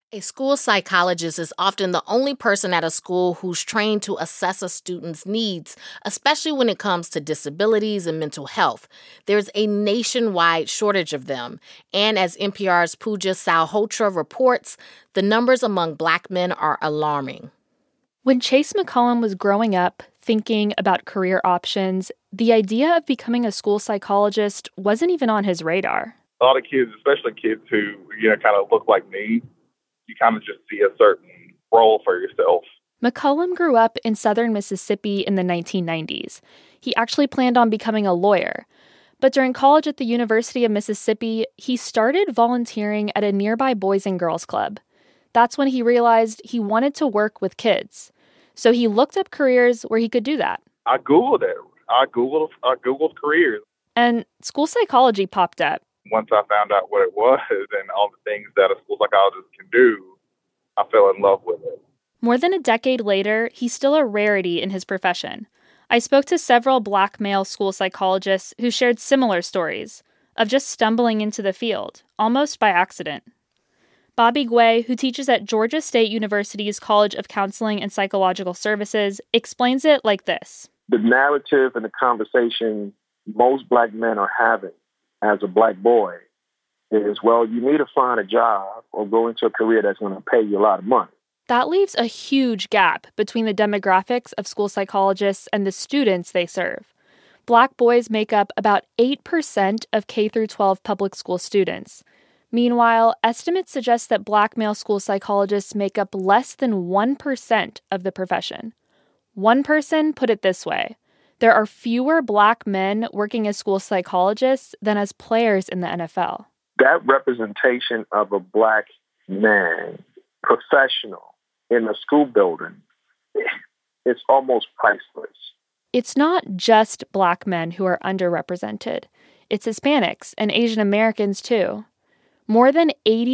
A school psychologist is often the only person at a school who's trained to assess a student's needs, especially when it comes to disabilities and mental health. There's a nationwide shortage of them. And as NPR's Pooja Salhotra reports, the numbers among Black men are alarming. When Chase McCollum was growing up, thinking about career options, the idea of becoming a school psychologist wasn't even on his radar. A lot of kids, especially kids who, kind of look like me, you kind of just see a certain role for yourself. McCollum grew up in southern Mississippi in the 1990s. He actually planned on becoming a lawyer. But during college at the University of Mississippi, he started volunteering at a nearby Boys and Girls Club. That's when he realized he wanted to work with kids. So he looked up careers where he could do that. I Googled it. I Googled careers. And school psychology popped up. Once I found out what it was and all the things that a school psychologist can do, I fell in love with it. More than a decade later, he's still a rarity in his profession. I spoke to several Black male school psychologists who shared similar stories of just stumbling into the field, almost by accident. Bobby Guay, who teaches at Georgia State University's College of Counseling and Psychological Services, explains it like this. The narrative and the conversation most Black men are having as a Black boy is, well, you need to find a job or go into a career that's going to pay you a lot of money. That leaves a huge gap between the demographics of school psychologists and the students they serve. Black boys make up about 8% of K-12 public school students. Meanwhile, estimates suggest that Black male school psychologists make up less than 1% of the profession. One person put it this way: there are fewer Black men working as school psychologists than as players in the NFL. That representation of a Black man, professional, in a school building, it's almost priceless. It's not just Black men who are underrepresented. It's Hispanics and Asian Americans, too. More than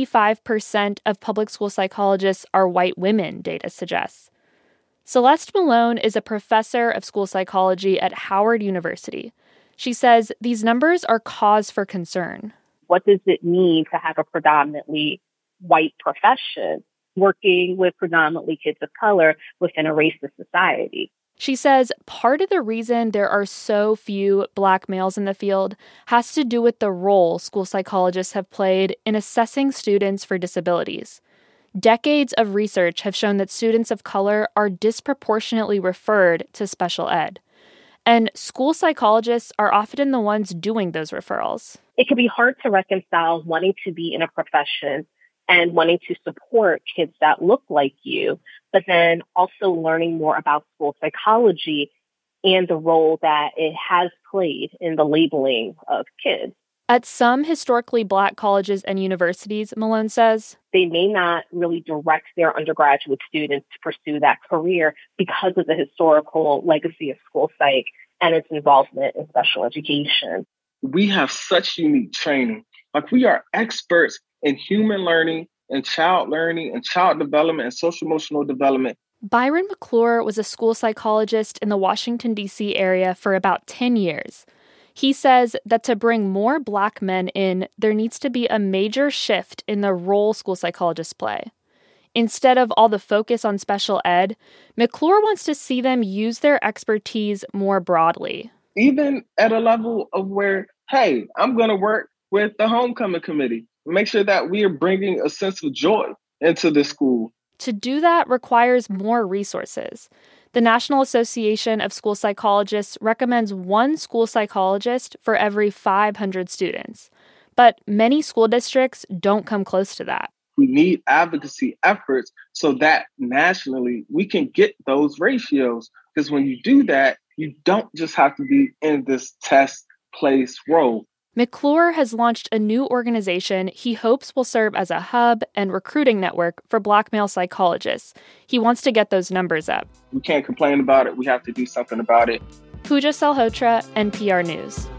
85% of public school psychologists are white women, data suggests. Celeste Malone is a professor of school psychology at Howard University. She says these numbers are cause for concern. What does it mean to have a predominantly white profession working with predominantly kids of color within a racist society? She says part of the reason there are so few Black males in the field has to do with the role school psychologists have played in assessing students for disabilities. Decades of research have shown that students of color are disproportionately referred to special ed. And school psychologists are often the ones doing those referrals. It can be hard to reconcile wanting to be in a profession and wanting to support kids that look like you, but then also learning more about school psychology and the role that it has played in the labeling of kids. At some historically Black colleges and universities, Malone says, they may not really direct their undergraduate students to pursue that career because of the historical legacy of school psych and its involvement in special education. We have such unique training. Like, we are experts in human learning and child development and social emotional development. Byron McClure was a school psychologist in the Washington, D.C. area for about 10 years. He says that to bring more Black men in, there needs to be a major shift in the role school psychologists play. Instead of all the focus on special ed, McClure wants to see them use their expertise more broadly. Even at a level of where, hey, I'm going to work with the homecoming committee, make sure that we are bringing a sense of joy into the school. To do that requires more resources. The National Association of School Psychologists recommends one school psychologist for every 500 students. But many school districts don't come close to that. We need advocacy efforts so that nationally we can get those ratios. Because when you do that, you don't just have to be in this test place role. McClure has launched a new organization he hopes will serve as a hub and recruiting network for Black male psychologists. He wants to get those numbers up. We can't complain about it. We have to do something about it. Pooja Salhotra, NPR News.